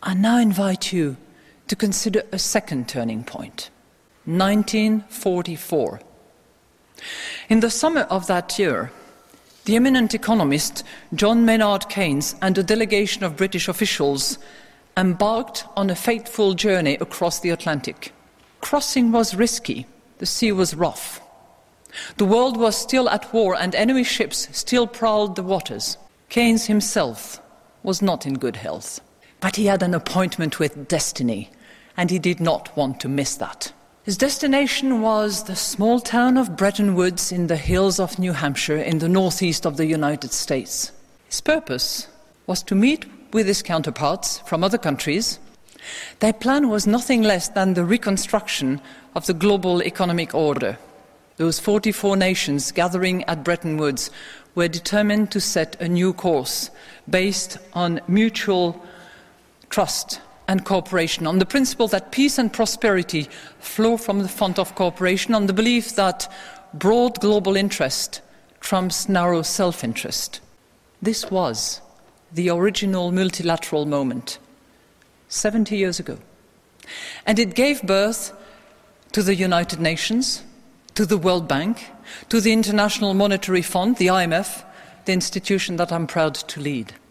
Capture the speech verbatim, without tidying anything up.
I now invite you to consider a second turning point, nineteen forty-four. In the summer of that year, the eminent economist John Maynard Keynes and a delegation of British officials embarked on a fateful journey across the Atlantic. Crossing was risky, the sea was rough. The world was still at war and enemy ships still prowled the waters. Keynes himself was not in good health, but he had an appointment with destiny, and he did not want to miss that. His destination was the small town of Bretton Woods in the hills of New Hampshire in the northeast of the United States. His purpose was to meet with his counterparts from other countries. Their plan was nothing less than the reconstruction of the global economic order. Those forty-four nations gathering at Bretton Woods were determined to set a new course based on mutual trust and cooperation, on the principle that peace and prosperity flow from the font of cooperation, on the belief that broad global interest trumps narrow self-interest. This was the original multilateral moment, seventy years ago. And it gave birth to the United Nations, to the World Bank, to the International Monetary Fund, the I M F, the institution that I'm proud to lead.